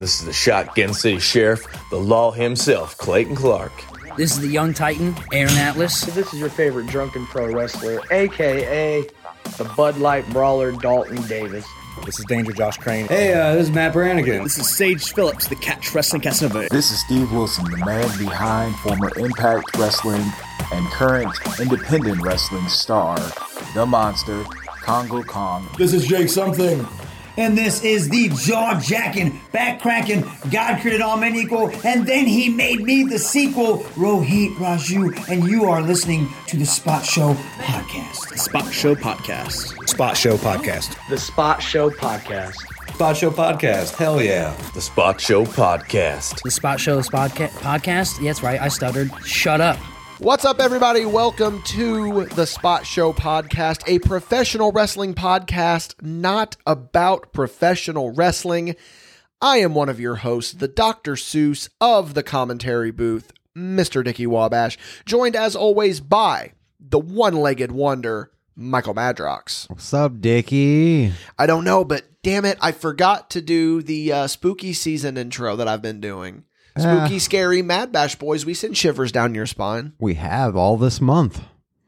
This is the Shotgun City Sheriff, the law himself, Clayton Clark. This is the young titan, Aaron Atlas. This is your favorite drunken pro wrestler, a.k.a. the Bud Light Brawler, Dalton Davis. This is Danger Josh Crane. Hey, this is Matt Brannigan. This is Sage Phillips, the Catch Wrestling Casanova. This is Steve Wilson, the man behind former Impact Wrestling and current independent wrestling star, The Monster, Congo Kong. This is Jake Something. And this is the jaw-jacking, back-cracking, God created all men equal, and then he made me the sequel, Rohit Raju, and you are listening to the Spot Show Podcast. Spot Show Podcast. Spot Show Podcast. The Spot Show Podcast. Spot Show Podcast. Hell yeah. The Spot Show Podcast. The Spot Show Podcast? Yeah, that's right, I stuttered. Shut up. What's up, everybody? Welcome to the Spot Show Podcast, a professional wrestling podcast not about professional wrestling. I am one of your hosts, the Dr. Seuss of the commentary booth, Mr. Dickie Wabash, joined as always by the one-legged wonder, Michael Madrox. What's up, Dickie? I don't know, but damn it, I forgot to do the spooky season intro that I've been doing. Spooky, scary, Mad Bash boys, we send shivers down your spine. We have all this month.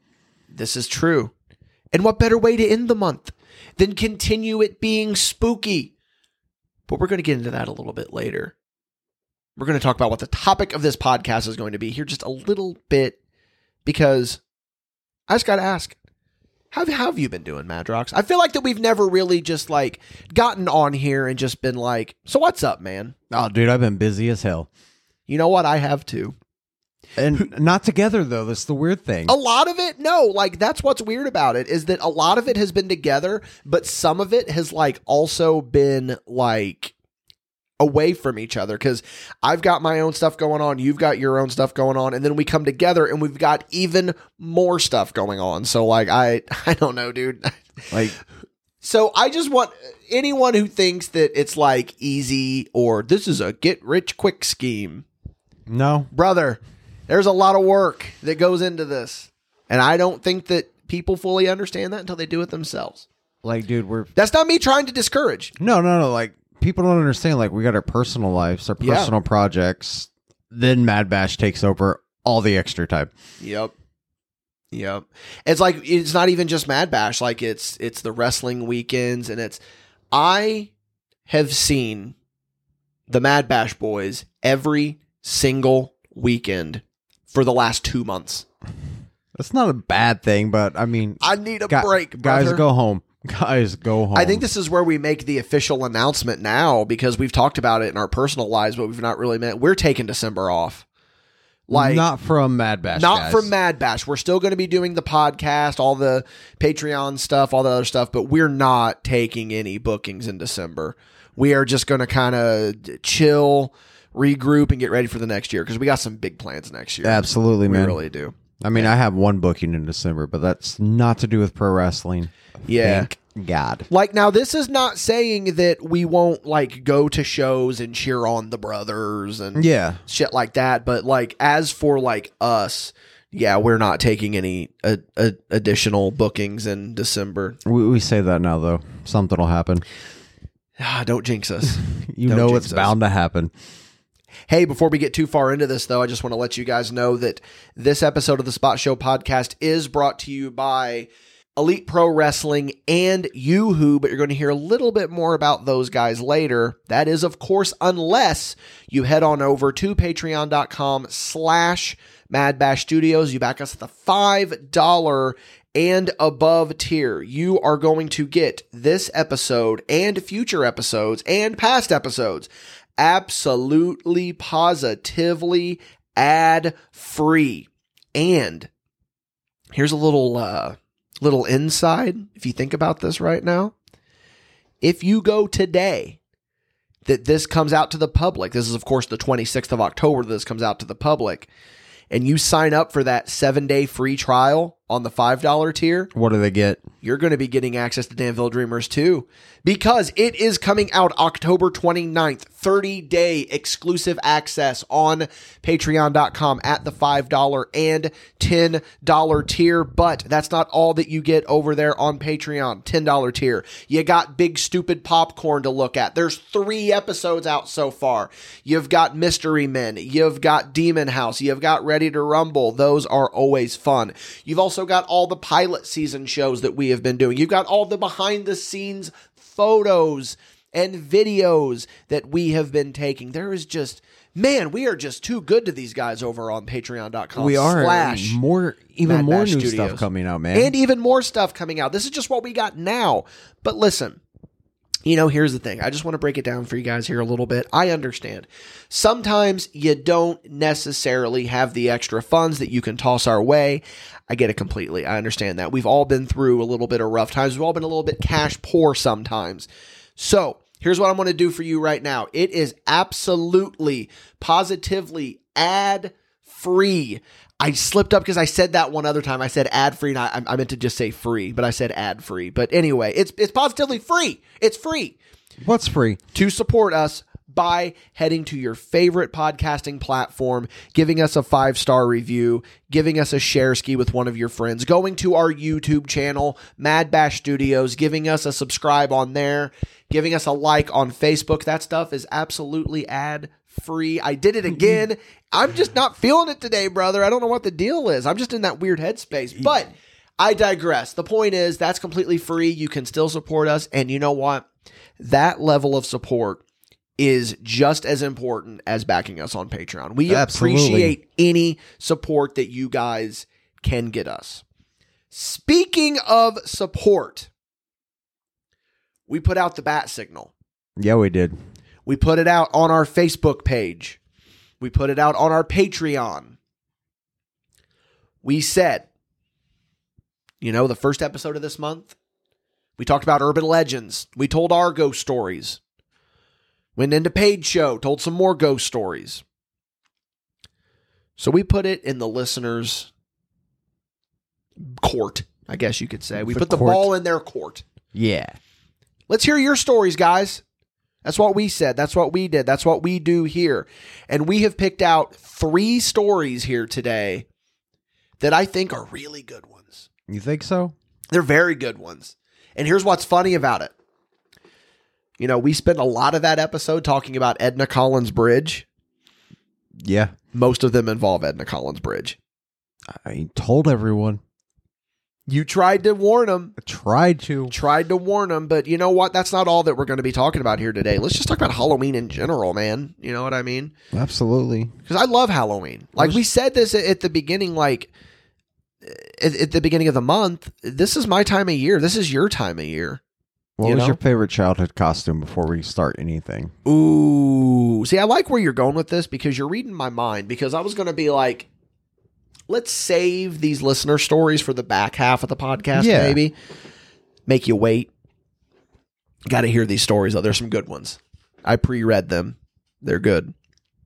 This is true. And what better way to end the month than continue it being spooky? But we're going to get into that a little bit later. We're going to talk about what the topic of this podcast is going to be here just a little bit, because I just got to ask, how have you been doing, Madrox? I feel like that we've never really just like gotten on here and just been like, so what's up, man? Oh, dude, I've been busy as hell. You know what? I have too. And not together, though. That's the weird thing. A lot of it, no. Like, that's what's weird about it, is that a lot of it has been together, but some of it has, like, also been, like, away from each other. Because I've got my own stuff going on, you've got your own stuff going on, and then we come together and we've got even more stuff going on. So, like, I don't know, dude. Like... So I just want anyone who thinks that it's, like, easy or this is a get-rich-quick scheme. No. Brother, there's a lot of work that goes into this. And I don't think that people fully understand that until they do it themselves. Like, dude, that's not me trying to discourage. No. Like, people don't understand. Like, we got our personal lives, our personal projects. Then Mad Bash takes over all the extra time. Yep. It's like, it's not even just Mad Bash. Like, it's the wrestling weekends, and I have seen the Mad Bash boys every single weekend for the last 2 months. That's not a bad thing, but I mean, I need a break, brother. Guys, go home. Guys, go home. I think this is where we make the official announcement now, because we've talked about it in our personal lives, but we've not really met. We're taking December off. Like, not from Mad Bash. Not from Mad Bash. We're still going to be doing the podcast, all the Patreon stuff, all the other stuff, but we're not taking any bookings in December. We are just going to kind of chill, regroup, and get ready for the next year, because we got some big plans next year. Absolutely, man. We really do. I mean, I have one booking in December, but that's not to do with pro wrestling. Yeah. Thank God. Like, now, this is not saying that we won't, like, go to shows and cheer on the brothers and shit like that. But, like, as for, like, us, yeah, we're not taking any additional bookings in December. We say that now, though. Something will happen. Don't jinx us. You know it's bound to happen. Hey, before we get too far into this, though, I just want to let you guys know that this episode of the Spot Show Podcast is brought to you by Elite Pro Wrestling and Yoo-Hoo, but you're going to hear a little bit more about those guys later. That is, of course, unless you head on over to patreon.com/Mad Bash Studios. You back us at the $5 and above tier. You are going to get this episode and future episodes and past episodes absolutely, positively ad-free. And here's a little inside, if you think about this right now. If you go today, that this comes out to the public, this is of course the 26th of October that this comes out to the public, and you sign up for that 7-day free trial on the $5 tier, What do they get? you're going to be getting access to Danville Dreamers too, because it is coming out October 29th, 30-day exclusive access on patreon.com at the $5 and $10 tier. But that's not all that you get over there on Patreon, $10 tier. You got Big Stupid Popcorn to look at. There's 3 episodes out so far. You've got Mystery Men. You've got Demon House. You've got Ready to Rumble. Those are always fun. You've also got all the pilot season shows that we have been doing. You've got all the behind the scenes photos and videos that we have been taking. There is just, man, we are just too good to these guys over on patreon.com. We are. Slash More Mad new Bash stuff Studios. coming out, man. And even more stuff coming out. This is just what we got now. But listen, you know, here's the thing. I just want to break it down for you guys here a little bit. I understand. Sometimes you don't necessarily have the extra funds that you can toss our way. I get it completely. I understand that. We've all been through a little bit of rough times. We've all been a little bit cash poor sometimes. So here's what I'm going to do for you right now. It is absolutely, positively ad-free. I slipped up because I said that one other time. I said ad-free, and I meant to just say free, but I said ad-free. But anyway, it's positively free. It's free. What's free? To support us by heading to your favorite podcasting platform, giving us a 5-star review, giving us a share ski with one of your friends, going to our YouTube channel, Mad Bash Studios, giving us a subscribe on there, giving us a like on Facebook. That stuff is absolutely ad-free. I did it again. I'm just not feeling it today, brother. I don't know what the deal is. I'm just in that weird headspace. But I digress. The point is, that's completely free. You can still support us. And you know what? That level of support is just as important as backing us on Patreon. We appreciate any support that you guys can get us. Speaking of support, we put out the bat signal. Yeah, we did. We put it out on our Facebook page. We put it out on our Patreon. We said, you know, the first episode of this month, we talked about urban legends. We told our ghost stories. Went into Paid Show, told some more ghost stories. So we put it in the listeners' court, I guess you could say. We put the ball in their court. Yeah. Let's hear your stories, guys. That's what we said. That's what we did. That's what we do here. And we have picked out 3 stories here today that I think are really good ones. You think so? They're very good ones. And here's what's funny about it. You know, we spent a lot of that episode talking about Edna Collins Bridge. Yeah. Most of them involve Edna Collins Bridge. I told everyone. You tried to warn them. I tried to warn them, but you know what? That's not all that we're going to be talking about here today. Let's just talk about Halloween in general, man. You know what I mean? Absolutely. Because I love Halloween. Like we said this at the beginning, like at the beginning of the month, this is my time of year. This is your time of year. What was your favorite childhood costume before we start anything? Ooh. See, I like where you're going with this because you're reading my mind, because I was going to be like, let's save these listener stories for the back half of the podcast, maybe. Make you wait. Got to hear these stories, though. There's some good ones. I pre-read them. They're good.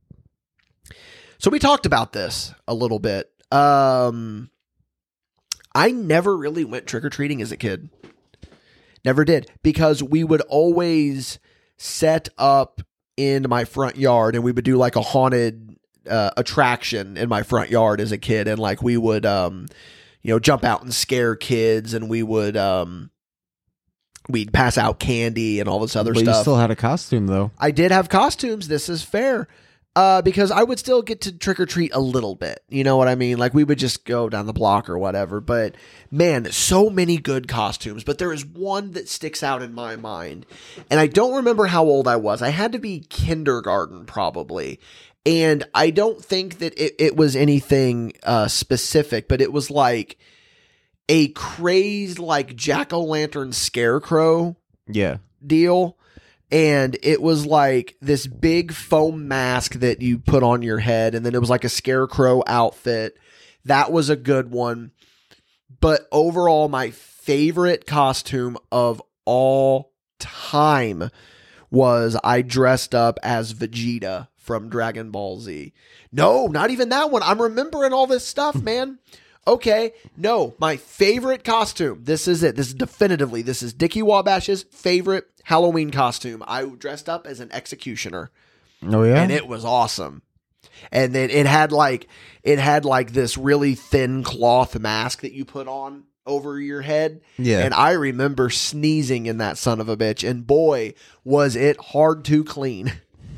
So we talked about this a little bit. I never really went trick-or-treating as a kid. Never did. Because we would always set up in my front yard and we would do like a haunted attraction in my front yard as a kid. And like we would, jump out and scare kids, and we would, we'd pass out candy and all this other stuff. You still had a costume though. I did have costumes. This is fair. Because I would still get to trick or treat a little bit. You know what I mean? Like we would just go down the block or whatever. But man, so many good costumes. But there is one that sticks out in my mind. And I don't remember how old I was. I had to be kindergarten probably. And I don't think that it was anything specific, but it was like a crazed like jack-o'-lantern scarecrow deal. And it was like this big foam mask that you put on your head. And then it was like a scarecrow outfit. That was a good one. But overall, my favorite costume of all time was I dressed up as Vegeta from Dragon Ball Z. No, not even that one. I'm remembering all this stuff, man. Okay, no, my favorite costume. This is it. This is Dickie Wabash's favorite Halloween costume. I dressed up as an executioner. Oh yeah, and it was awesome. And then it had like this really thin cloth mask that you put on over your head. Yeah. And I remember sneezing in that son of a bitch, and boy, was it hard to clean.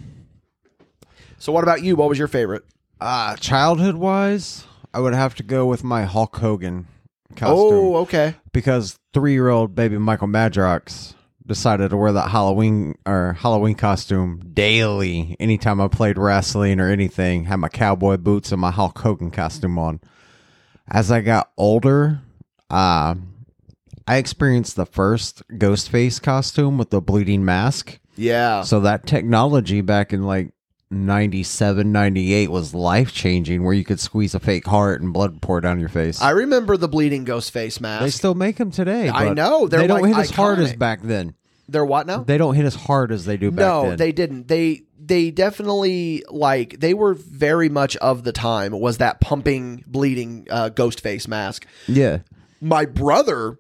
So what about you? What was your favorite? Childhood wise, I would have to go with my Hulk Hogan costume. Oh, okay. Because 3-year-old baby Michael Madrox decided to wear that Halloween costume daily. Anytime I played wrestling or anything, had my cowboy boots and my Hulk Hogan costume on. As I got older, I experienced the first Ghostface costume with the bleeding mask. Yeah. So that technology back in like 97, 98 was life-changing, where you could squeeze a fake heart and blood pour down your face. I remember the bleeding Ghostface mask. They still make them today. I know. They don't like hit as hard as iconic. back then. They're what now? They don't hit as hard as they do back then. No, they didn't. They definitely, like, they were very much of the time, was that pumping, bleeding Ghostface mask. Yeah. My brother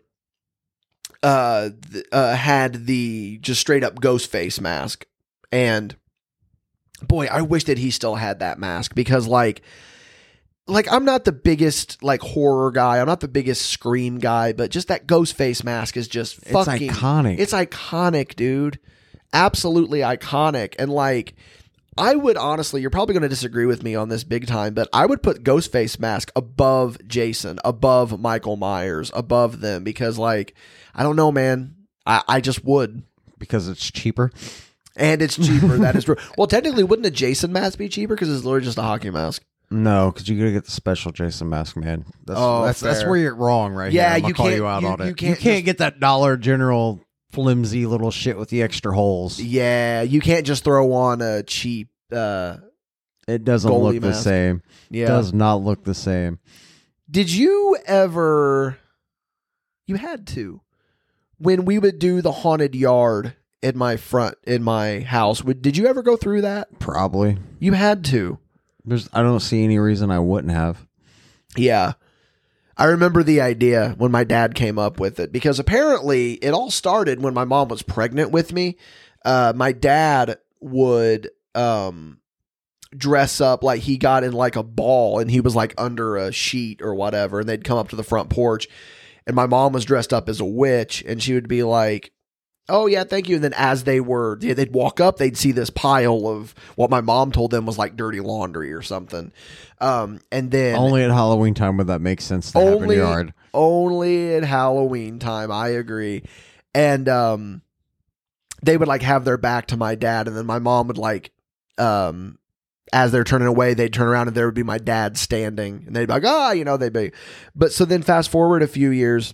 had the just straight up Ghostface mask, and boy, I wish that he still had that mask, because like I'm not the biggest like horror guy, I'm not the biggest Scream guy, but just that Ghostface mask is just fucking iconic. It's iconic, dude. Absolutely iconic. And like, I would honestly, you're probably going to disagree with me on this big time, but I would put Ghostface mask above Jason, above Michael Myers, above them, because like, I don't know, man. I just would. Because it's cheaper. And it's cheaper. That is true. Well, technically, wouldn't a Jason mask be cheaper? Because it's literally just a hockey mask. No, because you gotta get the special Jason mask, man. That's fair. where you're wrong, right? Yeah, here. I'm gonna you call can't- you out you- on it. you You can't can't get that Dollar General flimsy little shit with the extra holes. Yeah, you can't just throw on a cheap. It doesn't goalie look the mask. same. Yeah. Does not look the same. Did you ever? You had to. When we would do the haunted yard in my house, did you ever go through that? Probably. You had to. I don't see any reason I wouldn't have. Yeah. I remember the idea when my dad came up with it, because apparently it all started when my mom was pregnant with me. My dad would dress up like he got in like a ball, and he was like under a sheet or whatever, and they'd come up to the front porch, and my mom was dressed up as a witch, and she would be like, "Oh yeah, thank you." And then as they'd walk up, they'd see this pile of what my mom told them was like dirty laundry or something. And then Only at Halloween time would that make sense to have in your yard. Only at Halloween time, I agree. And they would like have their back to my dad, and then my mom would like, as they're turning away, they'd turn around and there would be my dad standing, and they'd be like, but so then fast forward a few years,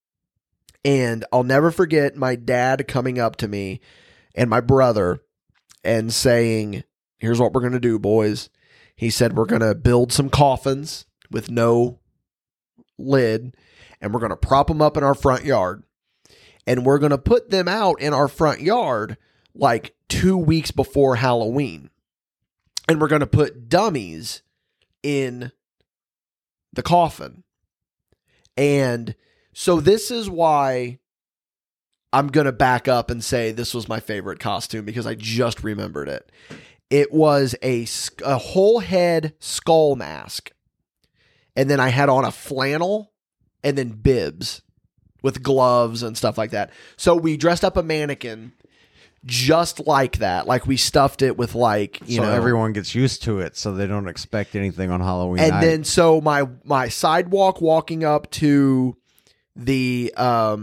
and I'll never forget my dad coming up to me and my brother and saying, "Here's what we're going to do, boys." He said, "We're going to build some coffins with no lid, and we're going to prop them up in our front yard, and we're going to put them out in our front yard like 2 weeks before Halloween. And we're going to put dummies in the coffin." And so this is why I'm going to back up and say this was my favorite costume, because I just remembered it. It was a whole head skull mask. And then I had on a flannel and then bibs with gloves and stuff like that. So we dressed up a mannequin just like that. Like we stuffed it with like, So everyone gets used to it, so they don't expect anything on Halloween and night. then so my sidewalk walking up to the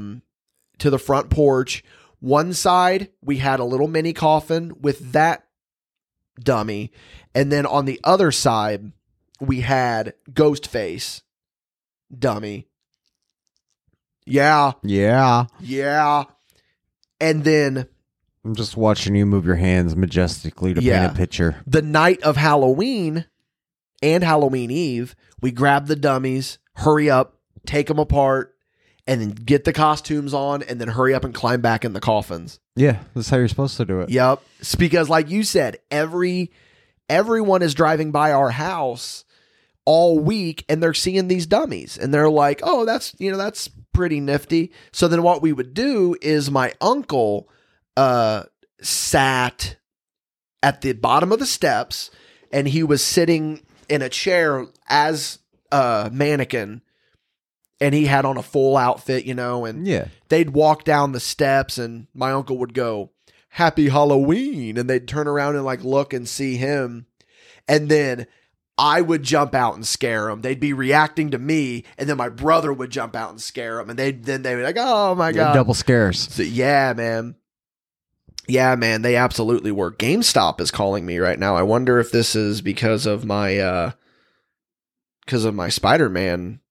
front porch, one side we had a little mini coffin with that dummy, and then on the other side we had Ghostface dummy. Yeah. And then I'm just watching you move your hands majestically to paint a picture. The night of Halloween and Halloween Eve, we grab the dummies, hurry up, take them apart, and then get the costumes on, and then hurry up and climb back in the coffins. Yeah, that's how you're supposed to do it. Yep. It's because like you said, everyone is driving by our house all week, and they're seeing these dummies, and they're like, oh, that's pretty nifty. So then what we would do is my uncle sat at the bottom of the steps, and he was sitting in a chair as a mannequin, and he had on a full outfit, and they'd walk down the steps, and my uncle would go, "Happy Halloween," and they'd turn around and like look and see him, and then I would jump out and scare them. They'd be reacting to me, and then my brother would jump out and scare them, and they would be like, "Oh my god!" Double scares. So, yeah, man, they absolutely were. GameStop is calling me right now. I wonder if this is because of my Spider-Man.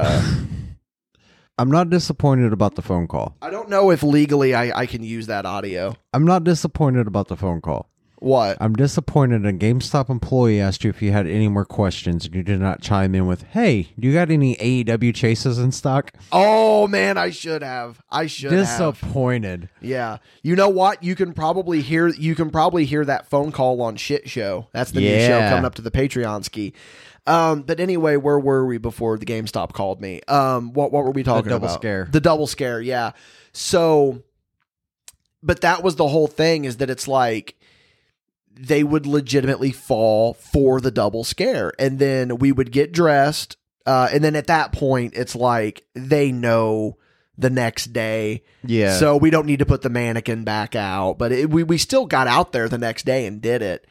I'm not disappointed about the phone call. I don't know if legally I can use that audio. I'm not disappointed about the phone call. What? I'm disappointed a GameStop employee asked you if you had any more questions and you did not chime in with, "Hey, do you got any AEW chases in stock?" Oh man, I should have. Disappointed. Yeah. You know what? You can probably hear that phone call on Shit Show. That's the new show coming up to the Patreon ski. But anyway, where were we before the GameStop called me? What were we talking about? The double scare. The double scare, yeah. So, but that was the whole thing, is that it's like they would legitimately fall for the double scare, and then we would get dressed, and then at that point, it's like they know the next day. Yeah. So we don't need to put the mannequin back out, but we still got out there the next day and did it.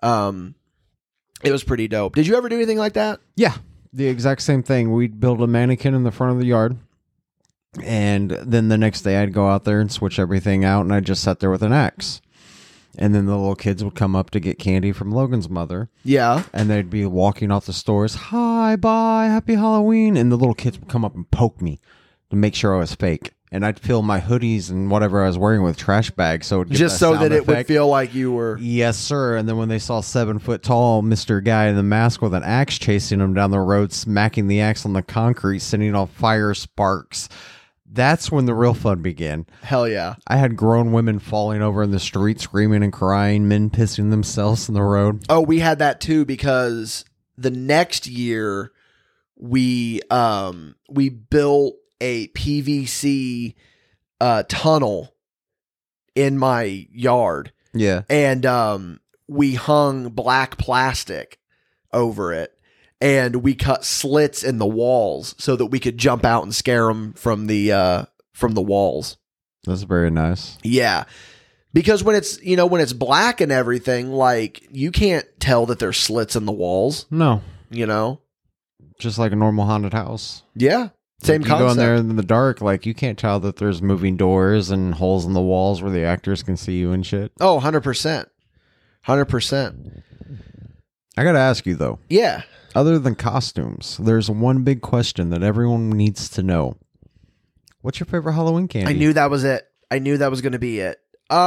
It was pretty dope. Did you ever do anything like that? Yeah, the exact same thing. We'd build a mannequin in the front of the yard, and then the next day I'd go out there and switch everything out, and I'd just sit there with an axe. And then the little kids would come up to get candy from Logan's mother. Yeah. And they'd be walking off the stores, "Hi, bye, happy Halloween." And the little kids would come up and poke me to make sure I was fake. And I'd fill my hoodies and whatever I was wearing with trash bags, so just so that it would feel like you were. Yes, sir. And then when they saw 7 foot tall Mr. Guy in the mask with an axe chasing him down the road, smacking the axe on the concrete, sending off fire sparks, that's when the real fun began. Hell yeah. I had grown women falling over in the street, screaming and crying, men pissing themselves in the road. Oh, we had that too, because the next year we built a PVC tunnel in my yard. Yeah. And we hung black plastic over it, and we cut slits in the walls so that we could jump out and scare them from the walls. That's very nice. Yeah. Because when it's black and everything, like, you can't tell that there's slits in the walls. No. Just like a normal haunted house. Yeah. Same like, concept. You go in there in the dark, like, you can't tell that there's moving doors and holes in the walls where the actors can see you and shit. Oh, 100%. 100%. I gotta ask you, though. Yeah. Other than costumes, there's one big question that everyone needs to know. What's your favorite Halloween candy? I knew that was it. I knew that was going to be it.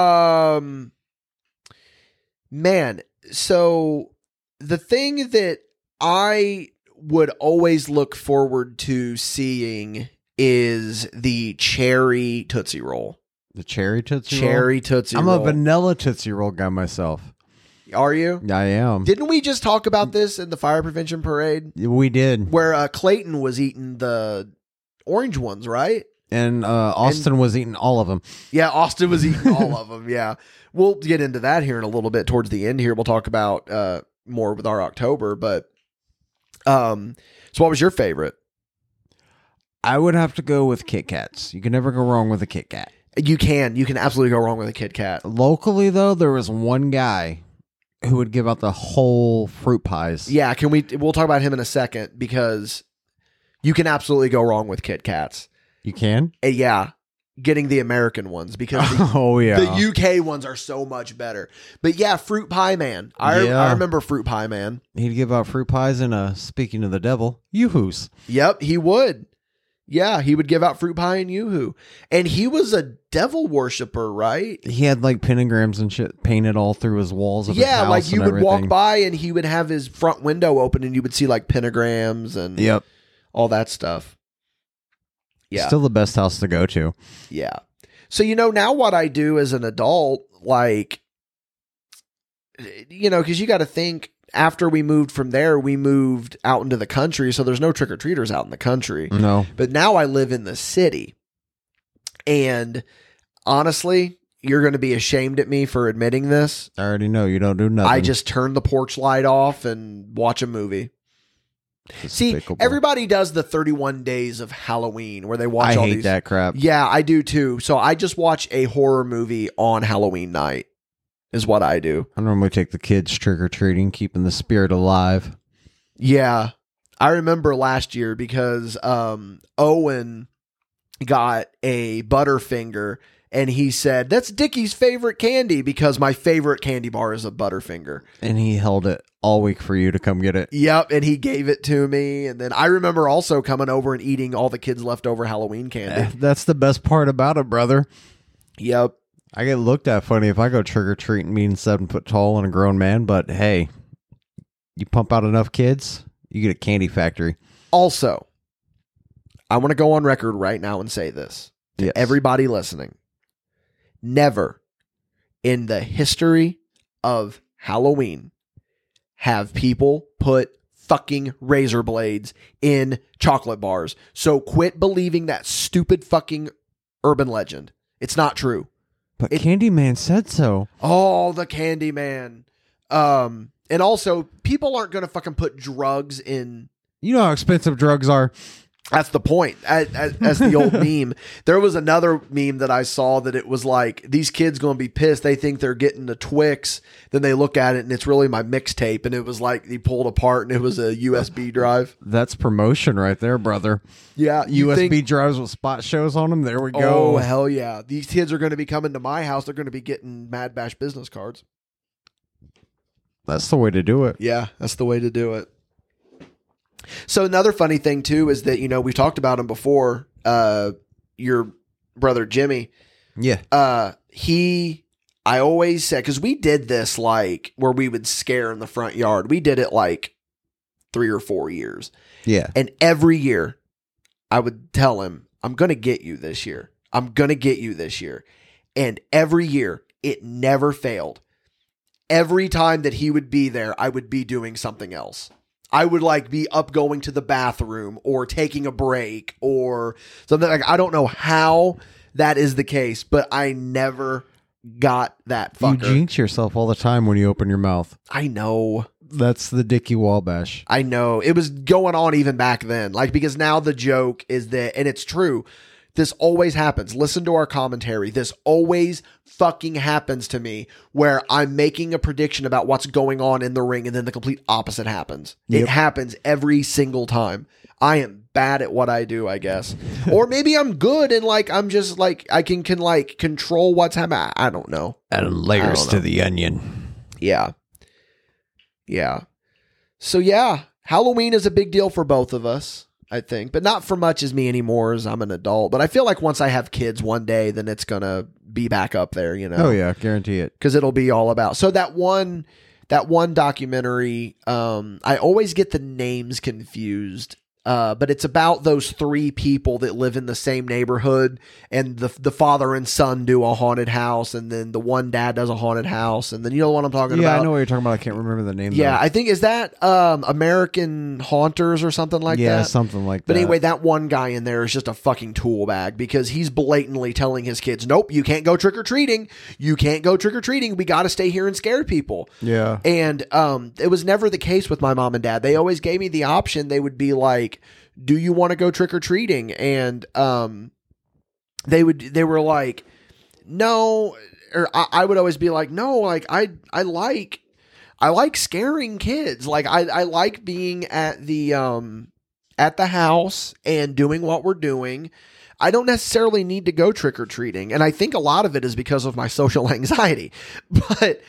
Man, so the thing that I would always look forward to seeing is the cherry Tootsie Roll. The cherry Tootsie Roll? Cherry Tootsie I'm Roll. a vanilla Tootsie Roll guy myself. Are you? I am. Didn't we just talk about this in the fire prevention parade? We did. Where Clayton was eating the orange ones, right? And Austin was eating all of them. Yeah, Austin was eating all of them, yeah. We'll get into that here in a little bit towards the end here. We'll talk about more with our October, but so what was your favorite? I would have to go with Kit Kats. You can never go wrong with a Kit Kat. You can absolutely go wrong with a Kit Kat. Locally, though, there was one guy who would give out the whole fruit pies. Yeah, we'll talk about him in a second, because you can absolutely go wrong with Kit Kats. You can? Yeah. Getting the American ones, because the UK ones are so much better. But yeah, Fruit Pie Man. I remember Fruit Pie Man. He'd give out fruit pies and, speaking of the devil, Yoo-hoos. Yep, he would. Yeah, he would give out fruit pie and Yoo-hoo. And he was a devil worshiper, right? He had like pentagrams and shit painted all through his walls of his house. Yeah, like you would everything. walk by and he would have his front window open and you would see like pentagrams and all that stuff. Yeah. Still the best house to go to. Yeah. So, now what I do as an adult, like, because you got to think, after we moved from there, we moved out into the country. So there's no trick-or-treaters out in the country. No. But now I live in the city. And honestly, you're going to be ashamed at me for admitting this. I already know you don't do nothing. I just turn the porch light off and watch a movie. See, Despicable. everybody does the 31 days of Halloween where they watch I all hate these. that crap. Yeah, I do too. So I just watch a horror movie on Halloween night is what I do. I normally take the kids trick-or-treating, keeping the spirit alive. Yeah. I remember last year because Owen got a Butterfinger and he said, that's Dickie's favorite candy because my favorite candy bar is a Butterfinger. And he held it all week for you to come get it. Yep, and he gave it to me. And then I remember also coming over and eating all the kids' leftover Halloween candy. That's the best part about it, brother. Yep. I get looked at funny if I go trick-or-treating being 7 foot tall and a grown man, but hey, you pump out enough kids, you get a candy factory. Also, I want to go on record right now and say this to Yes. everybody listening. Never in the history of Halloween have people put fucking razor blades in chocolate bars. So quit believing that stupid fucking urban legend. It's not true. But Candyman said so. Oh, the Candyman. And also, people aren't going to fucking put drugs in. You know how expensive drugs are. That's the point. As the old meme. There was another meme that I saw that it was like, these kids going to be pissed. They think they're getting the Twix. Then they look at it and it's really my mixtape. And it was like, he pulled apart and it was a USB drive. That's promotion right there, brother. Yeah. USB drives with spot shows on them. There we go. Oh, hell yeah. These kids are going to be coming to my house. They're going to be getting Mad Bash business cards. That's the way to do it. Yeah, that's the way to do it. So another funny thing too is that, you know, we've talked about him before. Your brother Jimmy. Yeah. I always said, because we did this like where we would scare in the front yard. We did it like 3 or 4 years. Yeah. And every year I would tell him, I'm going to get you this year. I'm going to get you this year. And every year it never failed. Every time that he would be there, I would be doing something else. I would like be up going to the bathroom or taking a break or something like, I don't know how that is the case, but I never got that fucker. You jinx yourself all the time when you open your mouth. I know. That's the Dickie Wabash. I know. It was going on even back then. Like, because now the joke is that, and it's true, this always happens. Listen to our commentary. This always fucking happens to me where I'm making a prediction about what's going on in the ring and then the complete opposite happens. Yep. It happens every single time. I am bad at what I do, I guess. Or maybe I'm good and like I'm just like I can like control what's happening. I don't know. Add layers to the onion. Yeah. Yeah. So yeah, Halloween is a big deal for both of us, I think, but not for much as me anymore as I'm an adult. But I feel like once I have kids one day, then it's going to be back up there, you know? Oh yeah, guarantee it. Because it'll be all about. So that one documentary, I always get the names confused. But it's about those 3 people that live in the same neighborhood, and the father and son do a haunted house, and then the one dad does a haunted house, and then you know what I'm talking about? Yeah, I know what you're talking about. I can't remember the name. Yeah, though. I think is that American Haunters or something like that. Yeah, something like that. But anyway, that one guy in there is just a fucking tool bag because he's blatantly telling his kids, "Nope, you can't go trick or treating. You can't go trick or treating. We got to stay here and scare people." Yeah, and it was never the case with my mom and dad. They always gave me the option. They would be like, do you want to go trick or treating? And they were like, no, or I would always be like, no, like I like scaring kids. Like I like being at the house and doing what we're doing. I don't necessarily need to go trick or treating. And I think a lot of it is because of my social anxiety, but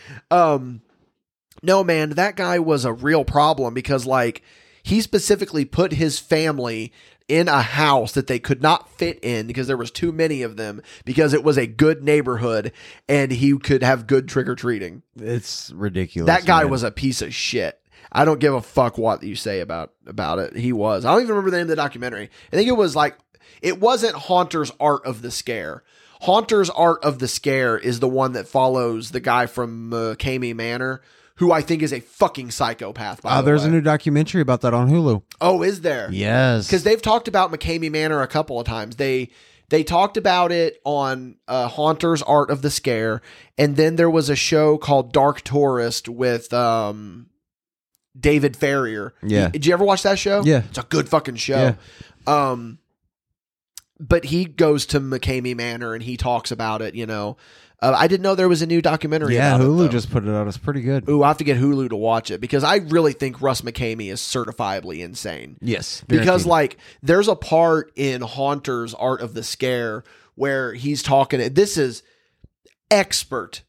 no, man, that guy was a real problem because like, he specifically put his family in a house that they could not fit in because there was too many of them because it was a good neighborhood and he could have good trick-or-treating. It's ridiculous. That guy man. was a piece of shit. I don't give a fuck what you say about it. He was. I don't even remember the name of the documentary. I think it was like, it wasn't Haunter's Art of the Scare. Haunter's Art of the Scare is the one that follows the guy from Kamey Manor who I think is a fucking psychopath, by the There's way. a new documentary about that on Hulu. Oh, is there? Yes. Because they've talked about McCamey Manor a couple of times. They talked about it on Haunters Art of the Scare, and then there was a show called Dark Tourist with David Farrier. Yeah. Did you ever watch that show? Yeah. It's a good fucking show. Yeah. But he goes to McCamey Manor and he talks about it, you know. I didn't know there was a new documentary about it, Hulu though. just put it out. It's pretty good. Ooh, I have to get Hulu to watch it because I really think Russ McCamey is certifiably insane. Yes. Because, guaranteed. like, there's a part in Haunters Art of the Scare where he's talking. This is expert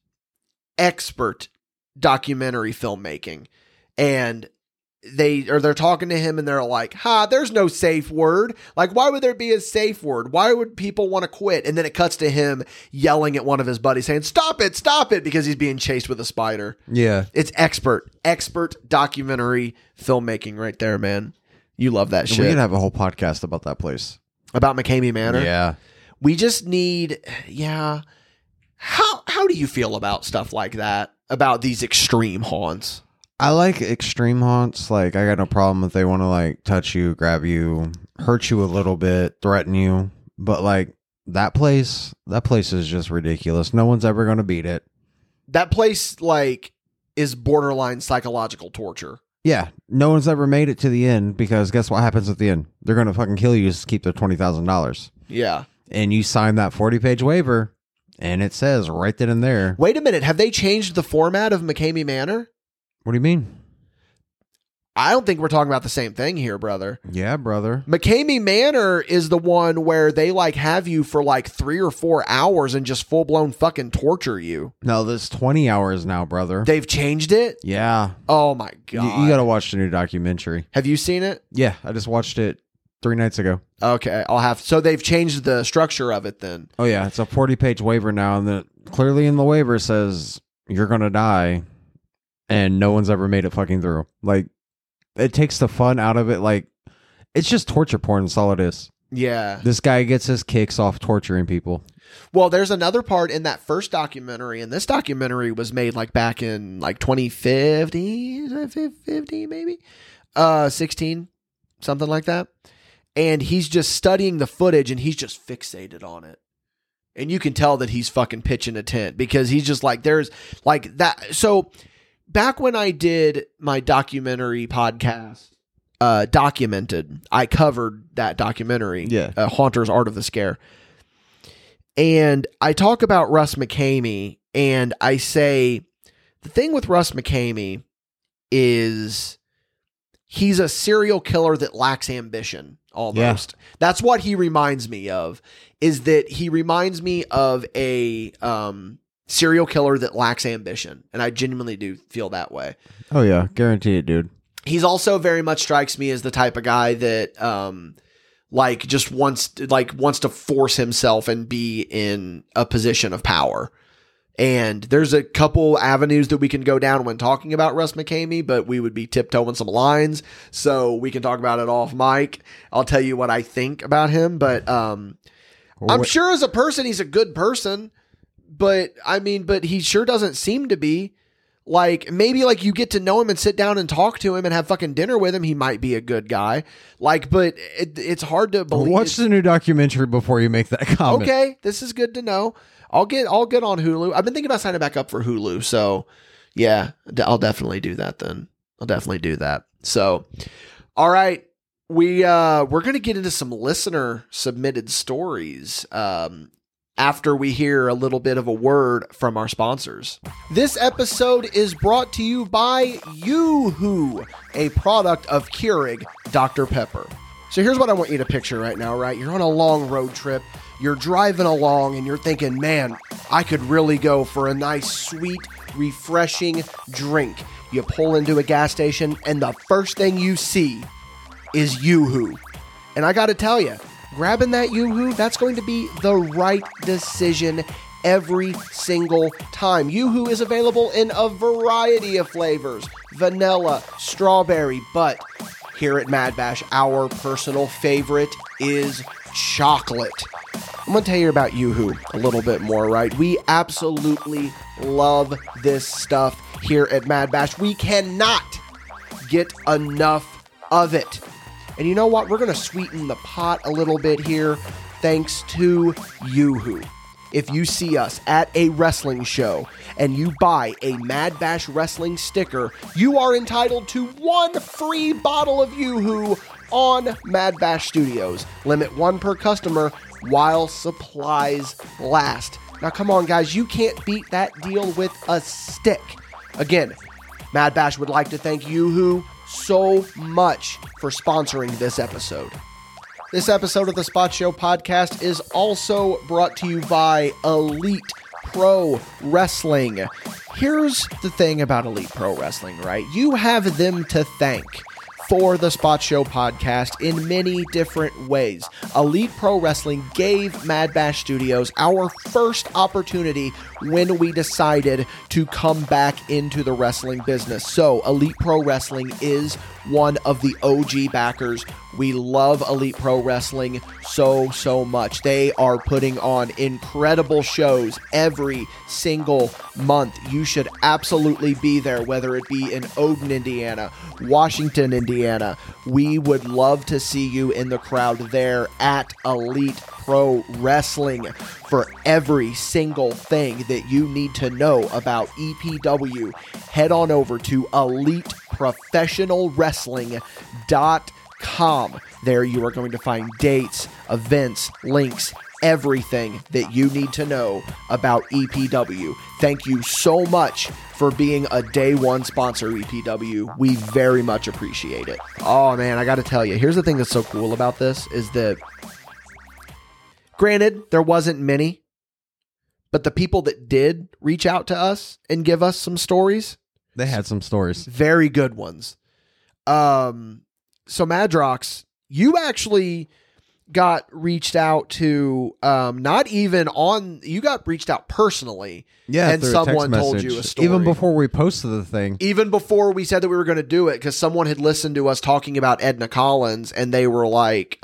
documentary filmmaking. And they're talking to him and they're like, there's no safe word. Like, why would there be a safe word? Why would people want to quit? And then it cuts to him yelling at one of his buddies saying, stop it, because he's being chased with a spider. Yeah. It's expert documentary filmmaking right there, man. You love that shit. We could have a whole podcast about that place. About McCamey Manor? Yeah. We just need, How do you feel about stuff like that? About these extreme haunts? I like extreme haunts. Like, I got no problem if they want to, like, touch you, grab you, hurt you a little bit, threaten you. But, like, that place is just ridiculous. No one's ever going to beat it. That place, like, is borderline psychological torture. Yeah. No one's ever made it to the end because guess what happens at the end? They're going to fucking kill you to keep their $20,000. Yeah. And you sign that 40-page waiver, and it says right then and there. Wait a minute. Have they changed the format of McCamey Manor? What do you mean? I don't think we're talking about the same thing here, brother. Yeah, brother. McCamey Manor is the one where they like have you for like 3 or 4 hours and just full blown fucking torture you. No, this 20 hours now, brother. They've changed it? Yeah. Oh my God. You got to watch the new documentary. Have you seen it? Yeah, I just watched it 3 nights ago. Okay, so they've changed the structure of it then. Oh yeah, it's a 40-page waiver now, and clearly in the waiver says you're gonna die, and no one's ever made it fucking through. Like, it takes the fun out of it. Like, it's just torture porn. That's all it is. Yeah. This guy gets his kicks off torturing people. Well, there's another part in that first documentary, and this documentary was made like back in like 2050 maybe, 16, something like that. And he's just studying the footage and he's just fixated on it. And you can tell that he's fucking pitching a tent because he's just like, there's like that. So back when I did my documentary podcast, Documented, I covered that documentary, Haunters Art of the Scare. And I talk about Russ McCamey and I say, the thing with Russ McCamey is he's a serial killer that lacks ambition. Almost. Yeah. That's what he reminds me of, is that he reminds me of a serial killer that lacks ambition. And I genuinely do feel that way. Oh yeah, guarantee it, dude. He's also very much strikes me as the type of guy that like just wants to force himself and be in a position of power. And there's a couple avenues that we can go down when talking about Russ McCamey, but we would be tiptoeing some lines, so we can talk about it off mic. I'll tell you what I think about him, but I'm sure as a person, he's a good person, but he sure doesn't seem to be. Like, maybe like you get to know him and sit down and talk to him and have fucking dinner with him, he might be a good guy. Like, but it's hard to believe. Watch the new documentary before you make that comment. Okay, this is good to know. I'll get on Hulu. I've been thinking about signing back up for Hulu. So yeah, I'll definitely do that then. I'll definitely do that. So, all right. We're going to get into some listener submitted stories, after we hear a little bit of a word from our sponsors. This episode is brought to you by Yoo-Hoo, a product of Keurig Dr. Pepper. So here's what I want you to picture right now, right? You're on a long road trip. You're driving along and you're thinking, man, I could really go for a nice, sweet, refreshing drink. You pull into a gas station and the first thing you see is Yoo-Hoo. And I got to tell you, grabbing that Yoo-Hoo, that's going to be the right decision every single time. Yoo-Hoo is available in a variety of flavors: vanilla, strawberry, but here at Mad Bash, our personal favorite is chocolate. I'm going to tell you about Yoo-Hoo a little bit more, right? We absolutely love this stuff. here at Mad Bash. We cannot get enough of it. And you know what? We're going to sweeten the pot a little bit here thanks to Yoo-Hoo. If you see us at a wrestling show and you buy a Mad Bash Wrestling sticker, you are entitled to 1 free bottle of Yoo-Hoo on Mad Bash Studios. Limit 1 per customer while supplies last. Now, come on, guys. You can't beat that deal with a stick. Again, Mad Bash would like to thank Yoo-Hoo so much for sponsoring this episode. This episode of the Spot Show podcast is also brought to you by Elite Pro Wrestling. Here's the thing about Elite Pro Wrestling, right? You have them to thank for the Spot Show podcast in many different ways. Elite Pro Wrestling gave Mad Bash Studios our first opportunity when we decided to come back into the wrestling business. So Elite Pro Wrestling is one of the OG backers. We love Elite Pro Wrestling so much. They are putting on incredible shows every single month. You should absolutely be there, whether it be in Odin, Indiana, Washington, Indiana. We would love to see you in the crowd there at Elite Pro Wrestling for every single thing that you need to know about EPW. Head on over to EliteProfessionalWrestling.com. There you are going to find dates, events, links, everything that you need to know about EPW. Thank you so much for being a day one sponsor, EPW. We very much appreciate it. Oh man, I gotta tell you, here's the thing that's so cool about this is that, granted, there wasn't many, but the people that did reach out to us and give us some stories, they had some stories. Very good ones. So Madrox, you actually got reached out to, you got reached out personally. Yeah, and someone told you a story. Even before we posted the thing. Even before we said that we were going to do it, because someone had listened to us talking about Edna Collins, and they were like,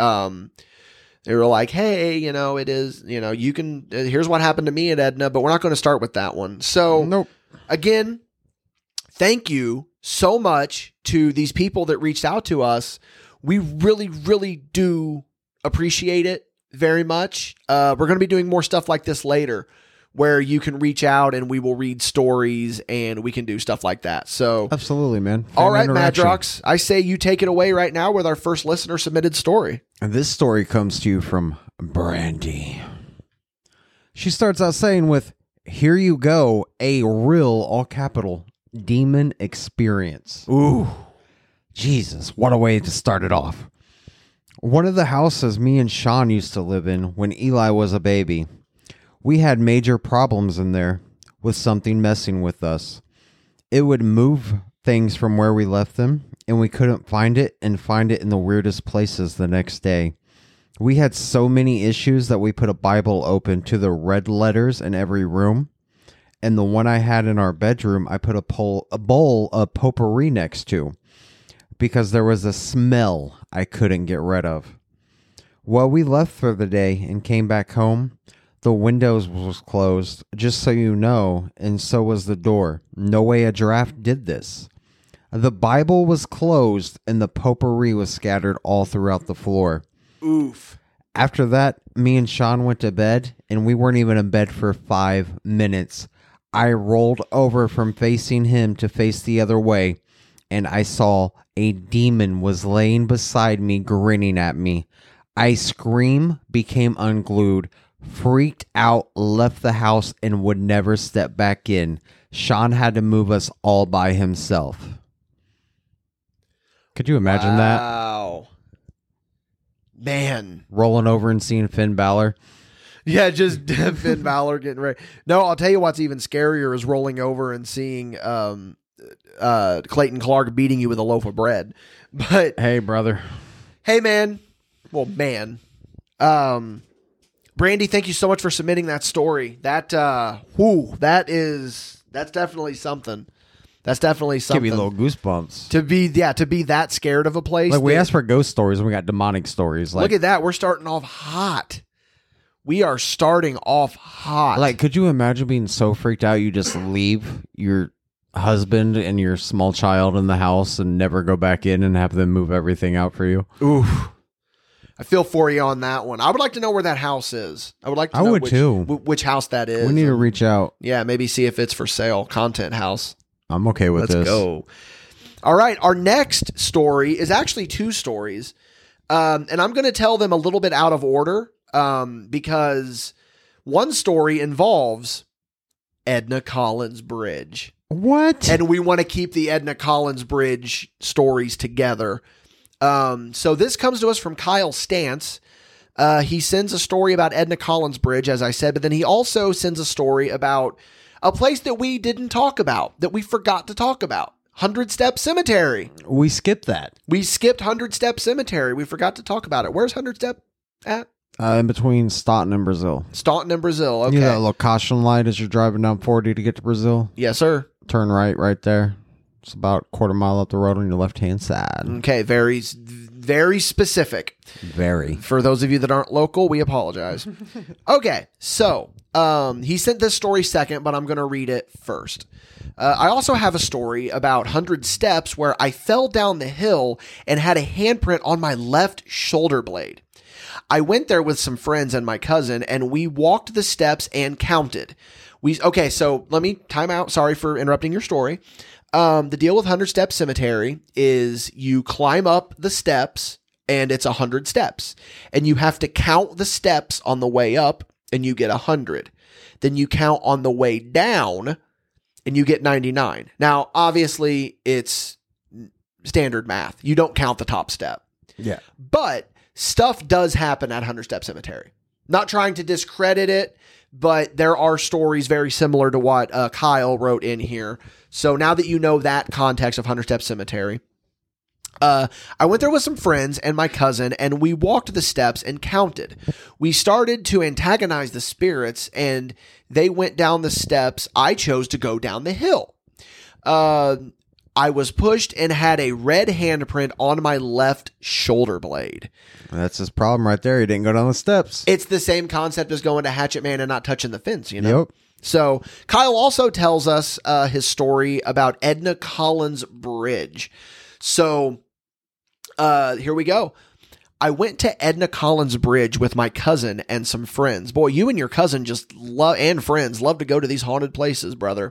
hey, it is, you can, here's what happened to me at Edna, but we're not going to start with that one. So, nope. Again, thank you so much to these people that reached out to us. We really, really do appreciate it very much. We're going to be doing more stuff like this later, where you can reach out and we will read stories and we can do stuff like that. So absolutely, man. All right, Madrox, I say you take it away right now with our first listener submitted story. And this story comes to you from Brandy. She starts out saying with, "Here you go, a real, all capital, demon experience." Ooh, Jesus, what a way to start it off. One of the houses me and Sean used to live in when Eli was a baby. We had major problems in there with something messing with us. It would move things from where we left them, and we couldn't find it in the weirdest places the next day. We had so many issues that we put a Bible open to the red letters in every room, and the one I had in our bedroom, I put a bowl of potpourri next to, because there was a smell I couldn't get rid of. Well, we left for the day and came back home. The windows was closed, just so you know, and so was the door. No way a giraffe did this. The Bible was closed and the potpourri was scattered all throughout the floor. Oof. After that, me and Sean went to bed, and we weren't even in bed for 5 minutes. I rolled over from facing him to face the other way, and I saw a demon was laying beside me, grinning at me. I screamed, became unglued, freaked out, left the house, and would never step back in. Sean had to move us all by himself. Could you imagine that? Wow. Man. Rolling over and seeing Finn Balor. Yeah, just Finn Balor getting ready. No, I'll tell you what's even scarier is rolling over and seeing Clayton Clark beating you with a loaf of bread. But hey, brother. Hey, man. Well, man. Brandy, thank you so much for submitting that story. That's definitely something. That's definitely something. Give me little goosebumps. To be that scared of a place. Like, we asked for ghost stories and we got demonic stories. Like, look at that. We're starting off hot. We are starting off hot. Like, could you imagine being so freaked out you just leave your husband and your small child in the house and never go back in and have them move everything out for you? Oof. I feel for you on that one. I would like to know where that house is. I would like to know which house that is. We need to reach out. Yeah, maybe see if it's for sale. Content house. I'm okay with this. Let's go. All right, our next story is actually 2 stories. And I'm going to tell them a little bit out of order because one story involves Edna Collins Bridge. What? And we want to keep the Edna Collins Bridge stories together. So this comes to us from Kyle Stantz. He sends a story about Edna Collins Bridge, as I said, but then he also sends a story about a place that we didn't talk about, that we forgot to talk about. 100 Step Cemetery. We skipped that. We skipped 100 Step Cemetery. We forgot to talk about it. Where's 100 Step at? In between Staunton and Brazil. Staunton and Brazil. Okay. You know that little caution light as you're driving down 40 to get to Brazil? Yes, sir. Turn right there. It's about a quarter mile up the road on your left-hand side. Okay, very specific. Very. For those of you that aren't local, we apologize. Okay, so he sent this story second, but I'm going to read it first. I also have a story about 100 Steps where I fell down the hill and had a handprint on my left shoulder blade. I went there with some friends and my cousin, and we walked the steps and counted. Okay, so let me time out. Sorry for interrupting your story. The deal with 100 Step Cemetery is you climb up the steps, and it's 100 steps. And you have to count the steps on the way up, and you get 100. Then you count on the way down, and you get 99. Now, obviously, it's standard math. You don't count the top step. Yeah. But stuff does happen at 100 Step Cemetery. Not trying to discredit it, but there are stories very similar to what Kyle wrote in here. So now that you know that context of 100 Step Cemetery, I went there with some friends and my cousin, and we walked the steps and counted. We started to antagonize the spirits, and they went down the steps. I chose to go down the hill. I was pushed and had a red handprint on my left shoulder blade. That's his problem right there. He didn't go down the steps. It's the same concept as going to Hatchet Man and not touching the fence, you know? Yep. So Kyle also tells us his story about Edna Collins Bridge. So here we go. I went to Edna Collins Bridge with my cousin and some friends. Boy, you and your cousin and friends love to go to these haunted places, brother.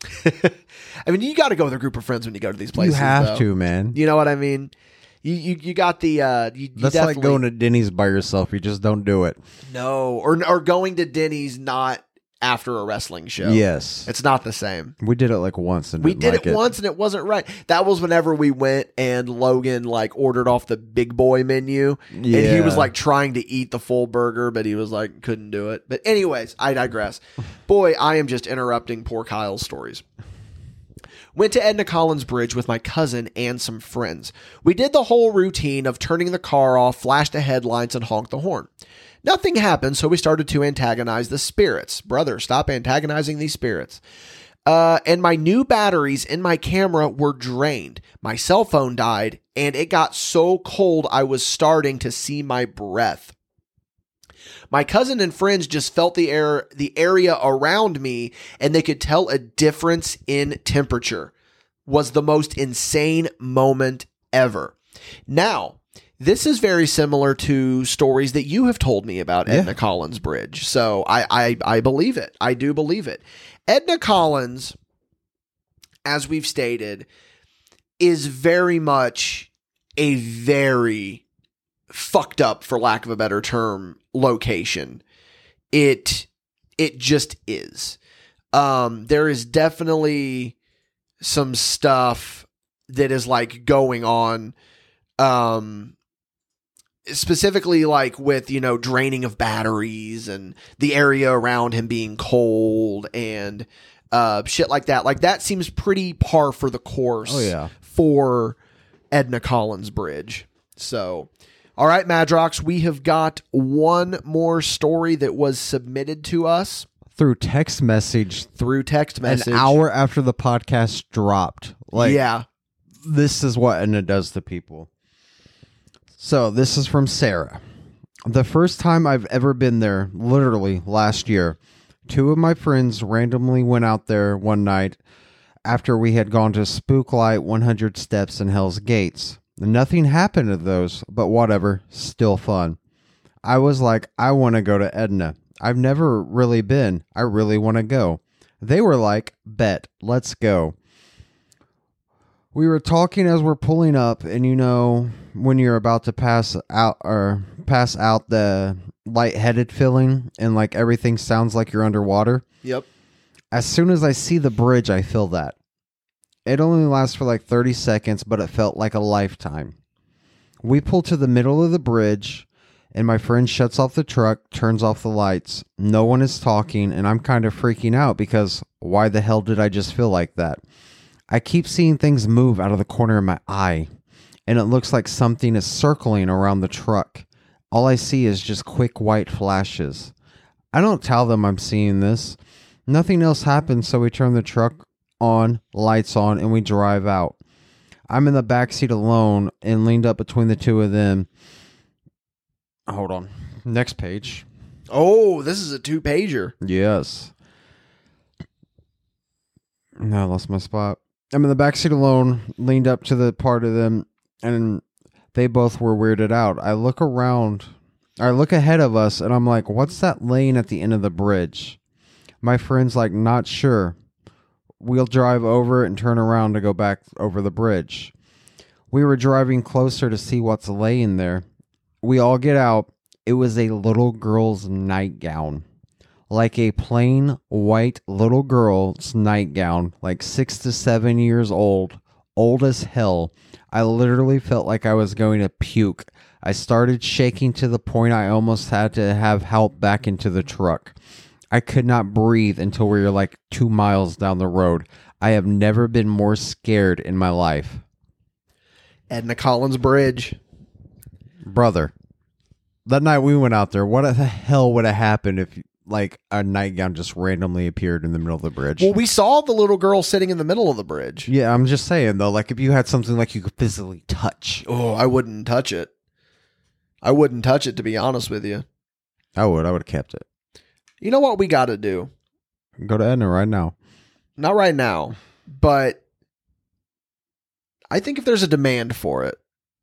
I mean, you got to go with a group of friends when you go to these places. You have to, man. You know what I mean? You got the. That's like going to Denny's by yourself. You just don't do it. No, or going to Denny's not after a wrestling show. Yes, it's not the same. We did it like once, and we did it once, and it wasn't right. That was whenever we went and Logan like ordered off the big boy menu, and he was like trying to eat the full burger, but he was like couldn't do it. But anyways, I digress. Boy, I am just interrupting poor Kyle's stories. Went to Edna Collins Bridge with my cousin and some friends. We did the whole routine of turning the car off, flash the headlights, and honk the horn. Nothing happened, so we started to antagonize the spirits. Brother, stop antagonizing these spirits. And my new batteries in my camera were drained. My cell phone died, and it got so cold I was starting to see my breath. My cousin and friends just felt the area around me, and they could tell a difference in temperature. Was the most insane moment ever. Now, this is very similar to stories that you have told me about Edna Collins Bridge. So I believe it. I do believe it. Edna Collins, as we've stated, is very much a very fucked up, for lack of a better term, location. It just is. There is definitely some stuff that is like going on, specifically like with, draining of batteries and the area around him being cold and shit like that. Like that seems pretty par for the course for Edna Collins Bridge. So, all right, Madrox, we have got one more story that was submitted to us. Through text message. An hour after the podcast dropped. Yeah. This is what Edna does to people. So this is from Sarah. The first time I've ever been there, literally last year, 2 of my friends randomly went out there one night after we had gone to Spooklight, 100 Steps, and Hell's Gates. Nothing happened to those, but whatever, still fun. I was like, I want to go to Edna. I've never really been. I really want to go. They were like, bet, let's go. We were talking as we're pulling up, and you know, when you're about to pass out the lightheaded feeling and like everything sounds like you're underwater. Yep. As soon as I see the bridge, I feel that. It only lasts for like 30 seconds, but it felt like a lifetime. We pull to the middle of the bridge, and my friend shuts off the truck, turns off the lights. No one is talking, and I'm kind of freaking out because why the hell did I just feel like that? I keep seeing things move out of the corner of my eye, and it looks like something is circling around the truck. All I see is just quick white flashes. I don't tell them I'm seeing this. Nothing else happens, so we turn the truck on, lights on, and we drive out. I'm in the backseat alone and leaned up between the two of them. Hold on. Next page. Oh, this is a 2-pager. Yes. No, I lost my spot. I'm in the backseat alone, leaned up to the part of them, and they both were weirded out. I look ahead of us, and I'm like, what's that laying at the end of the bridge? My friend's like, not sure. We'll drive over it and turn around to go back over the bridge. We were driving closer to see what's laying there. We all get out. It was a little girl's nightgown. Like a plain white little girl's nightgown, like 6 to 7 years old as hell. I literally felt like I was going to puke. I started shaking to the point I almost had to have help back into the truck. I could not breathe until we were like 2 miles down the road. I have never been more scared in my life. Edna Collins Bridge. Brother, that night we went out there, what the hell would have happened if like a nightgown just randomly appeared in the middle of the bridge? Well, we saw the little girl sitting in the middle of the bridge. Yeah, I'm just saying though, like if you had something like you could physically touch. Oh, I wouldn't touch it. I wouldn't touch it, to be honest with you. I would have kept it. You know what we got to do? Go to Edna right now. Not right now, but I think if there's a demand for it,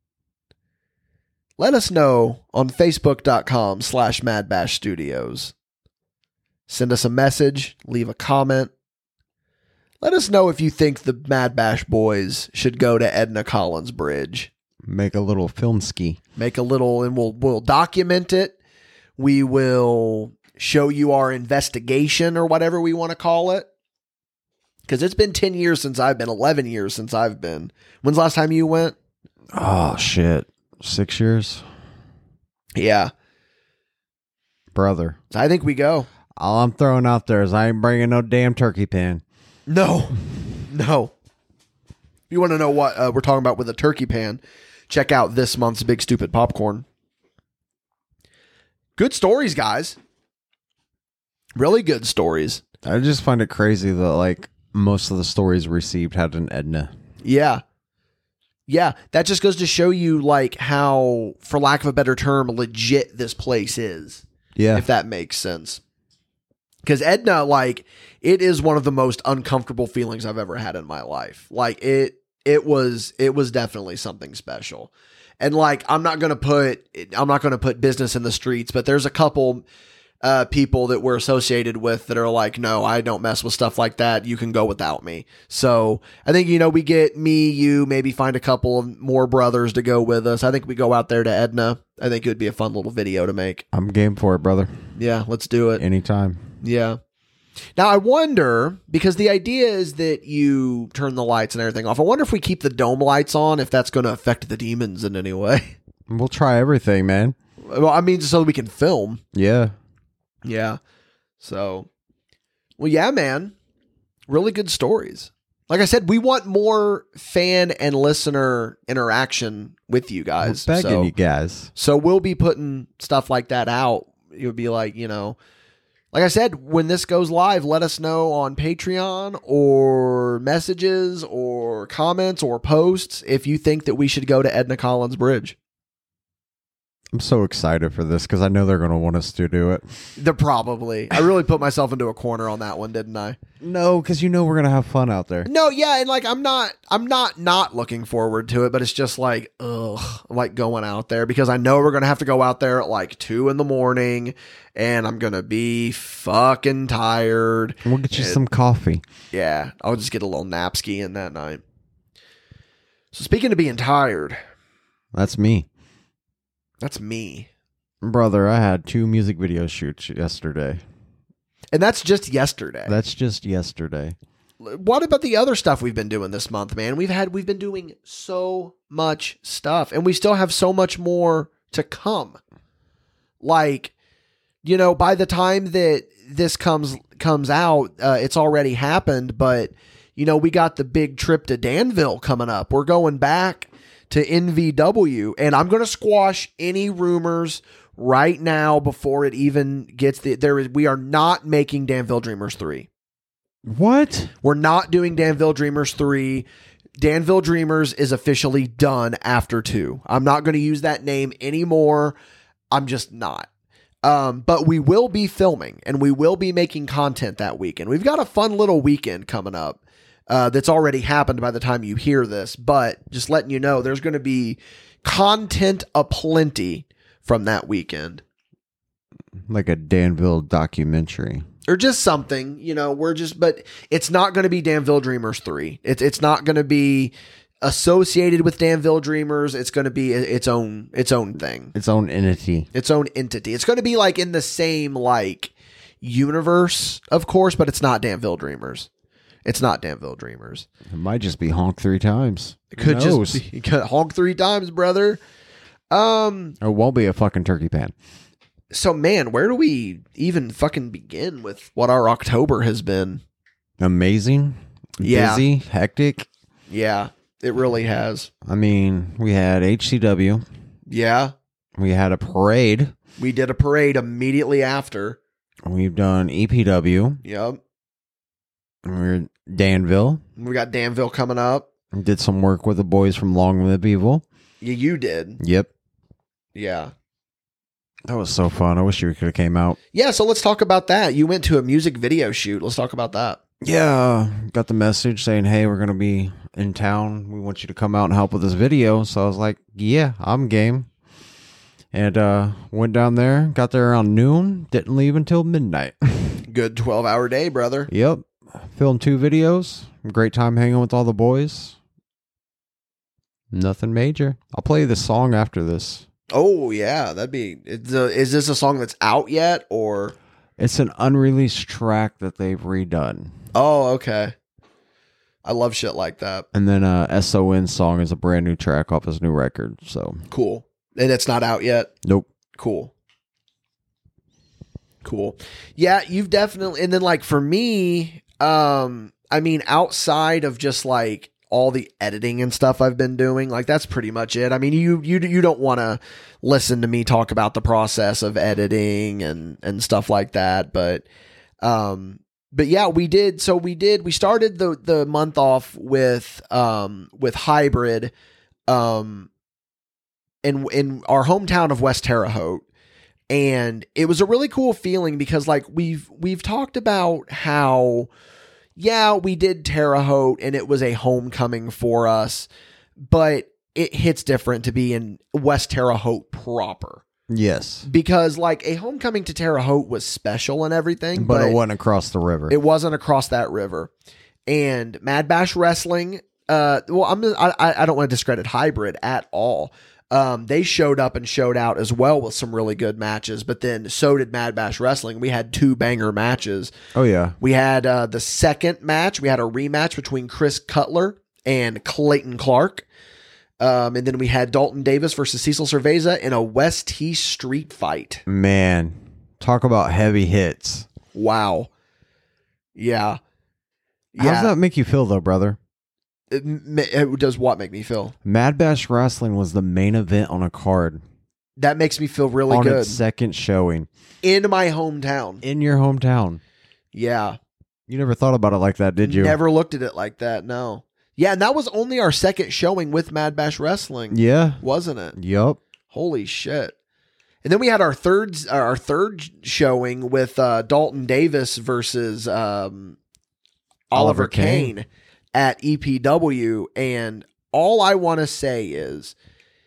let us know on facebook.com/MadBashStudios. Send us a message, leave a comment. Let us know if you think the Mad Bash boys should go to Edna Collins Bridge. Make a little film ski. Make a little, and we'll document it. We will show you our investigation or whatever we want to call it. Because it's been 10 years since I've been, 11 years since I've been. When's the last time you went? Oh, shit. 6 years? Yeah. Brother. I think we go. All I'm throwing out there is I ain't bringing no damn turkey pan. No. If you want to know what we're talking about with a turkey pan, check out this month's Big Stupid Popcorn. Good stories, guys. Really good stories. I just find it crazy that like most of the stories received had an Edna. Yeah. That just goes to show you like how, for lack of a better term, legit this place is. Yeah. If that makes sense. Because Edna, like, it is one of the most uncomfortable feelings I've ever had in my life. Like it was definitely something special. And like, I'm not going to put business in the streets, but there's a couple people that we're associated with that are like, no, I don't mess with stuff like that. You can go without me. So I think, we get me, you, maybe find a couple of more brothers to go with us. I think we go out there to Edna. I think it would be a fun little video to make. I'm game for it, brother. Yeah, let's do it. Anytime. Yeah. Now I wonder, because the idea is that you turn the lights and everything off. I wonder if we keep the dome lights on, if that's going to affect the demons in any way. We'll try everything, man. Well, I mean, so we can film. Yeah. Yeah. So, well, yeah, man. Really good stories. Like I said, we want more fan and listener interaction with you guys. We're begging you guys. So we'll be putting stuff like that out. It would be like, like I said, when this goes live, let us know on Patreon or messages or comments or posts if you think that we should go to Edna Collins Bridge. I'm so excited for this because I know they're going to want us to do it. They're probably. I really put myself into a corner on that one, didn't I? No, because you know we're going to have fun out there. No, yeah, and like I'm not looking forward to it, but it's just like, ugh, like going out there because I know we're gonna have to go out there at like 2 a.m, and I'm gonna be fucking tired. We'll get you some coffee. Yeah, I'll just get a little napski in that night. So speaking of being tired, That's me. that's me. Brother, I had 2 music video shoots yesterday. And that's just yesterday. That's just yesterday. What about the other stuff we've been doing this month, man? We've been doing so much stuff, and we still have so much more to come. Like, you know, by the time that this comes out, it's already happened, but you know, we got the big trip to Danville coming up. We're going back to NVW, and I'm going to squash any rumors right now before it even gets we are not making Danville Dreamers 3. What? We're not doing Danville Dreamers 3. Danville Dreamers is officially done after 2. I'm not going to use that name anymore. I'm just not. But we will be filming and we will be making content that weekend. We've got a fun little weekend coming up that's already happened by the time you hear this. But just letting you know, there's going to be content aplenty from that weekend. Like a Danville documentary. Or just something, you know, but it's not going to be Danville Dreamers 3. It's not going to be associated with Danville Dreamers. It's going to be its own thing. Its own entity. Its own entity. It's going to be like in the same like universe, of course, but it's not Danville Dreamers. It's not Danville Dreamers. It might just be Honk 3 times. It could just be Honk 3 times, brother. It won't be a fucking turkey pan. So, man, where do we even fucking begin with what our October has been? Amazing. Yeah. Busy. Hectic. Yeah, it really has. I mean, we had HCW. Yeah. We had a parade. We did a parade immediately after. We've done EPW. Yep. We're Danville. We got Danville coming up. Did some work with the boys from Long Live Evil. Yeah, you did. Yep. Yeah. That was so fun. I wish you could have came out. Yeah, so let's talk about that. You went to a music video shoot. Let's talk about that. Yeah, got the message saying, hey, we're going to be in town. We want you to come out and help with this video. So I was like, yeah, I'm game. And went down there, got there around noon, didn't leave until midnight. Good 12-hour day, brother. Yep. Filmed 2 videos. Great time hanging with all the boys. Nothing major. I'll play you the song after this. Oh, yeah. Is this a song that's out yet, or? It's an unreleased track that they've redone. Oh, okay. I love shit like that. And then SON song is a brand new track off his new record. So cool. And it's not out yet? Nope. Cool. Yeah, you've definitely, and then like for me, I mean, outside of just like all the editing and stuff I've been doing, like that's pretty much it. I mean, you don't want to listen to me talk about the process of editing and stuff like that, but yeah, we started the month off with Hybrid, in our hometown of West Terre Haute. And it was a really cool feeling because like we've talked about how, yeah, we did Terre Haute and it was a homecoming for us, but it hits different to be in West Terre Haute proper. Yes. Because like a homecoming to Terre Haute was special and everything, but it wasn't across the river. It wasn't across that river. And Mad Bash Wrestling, I don't want to discredit Hybrid at all. They showed up and showed out as well with some really good matches, but then so did Mad Bash Wrestling. We had 2 banger matches. Oh, yeah. We had the second match. We had a rematch between Chris Cutler and Clayton Clark. And then we had Dalton Davis versus Cecil Cerveza in a West T street fight. Man, talk about heavy hits. Wow. Yeah. How does that make you feel, though, brother? It does what make me feel? Mad Bash Wrestling was the main event on a card. That makes me feel really on good. Its second showing. In my hometown. In your hometown. Yeah. You never thought about it like that, did you? Never looked at it like that, no. Yeah, and that was only our second showing with Mad Bash Wrestling. Yeah. Wasn't it? Yup. Holy shit. And then we had our third showing with Dalton Davis versus Oliver Kane at EPW. And all I want to say is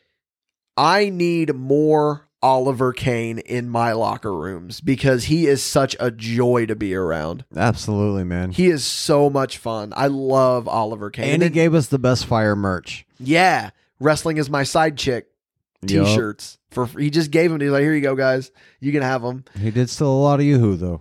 I need more Oliver Kane in my locker rooms because he is such a joy to be around. Absolutely, man. He is so much fun. I love Oliver Kane. And he gave us the best fire merch. Yeah. Wrestling is my side chick t-shirts. He just gave them. He's like, here you go, guys. You can have them. He did steal a lot of Yoo-hoo, though.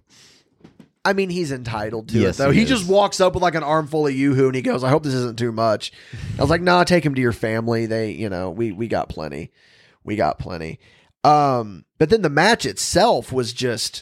I mean, he's entitled to Yes, it, though. he He is. just walks up with like an armful of Yoo-hoo and he goes, I hope this isn't too much. I was like, nah, take him to your family. They, we got plenty. We got plenty. But then the match itself was just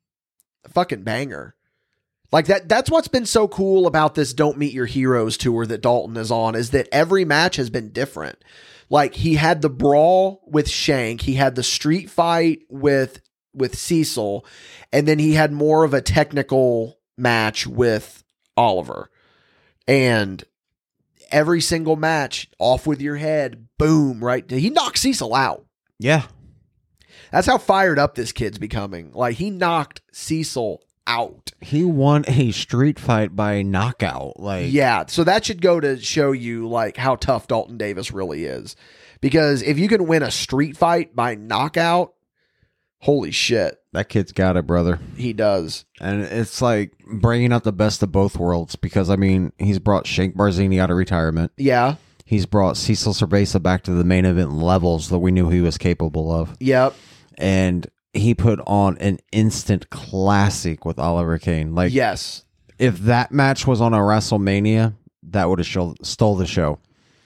a fucking banger. Like that's what's been so cool about this Don't Meet Your Heroes tour that Dalton is on, is that every match has been different. Like he had the brawl with Shank, he had the street fight with Cecil, and then he had more of a technical match with Oliver. And every single match, off with your head, boom, right? He knocked Cecil out. Yeah. That's how fired up this kid's becoming. Like, he knocked Cecil out. He won a street fight by knockout. Yeah, so that should go to show you, like, how tough Dalton Davis really is. Because if you can win a street fight by knockout, holy shit. That kid's got it, brother. He does. And it's like bringing out the best of both worlds because, I mean, he's brought Shank Barzini out of retirement. Yeah. He's brought Cecil Cerveza back to the main event levels that we knew he was capable of. Yep. And he put on an instant classic with Oliver Kane. Like, yes. If that match was on a WrestleMania, that would have stole the show.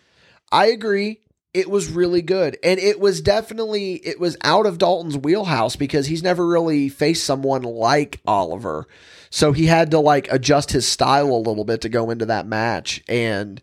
I agree. It was really good. And it was out of Dalton's wheelhouse because he's never really faced someone like Oliver. So he had to like adjust his style a little bit to go into that match. And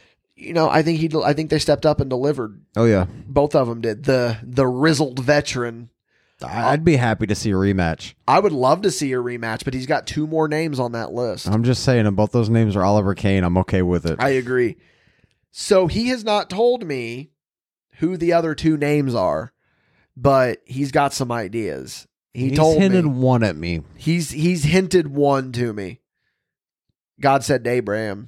I think they stepped up and delivered. Oh yeah. Both of them did. The rizzled veteran. I'd be happy to see a rematch. I would love to see a rematch, but he's got 2 more names on that list. I'm just saying, if both those names are Oliver Kane, I'm okay with it. I agree. So he has not told me who the other 2 names are, but he's got some ideas. He's hinted one at me. He's hinted one to me. God said Abraham.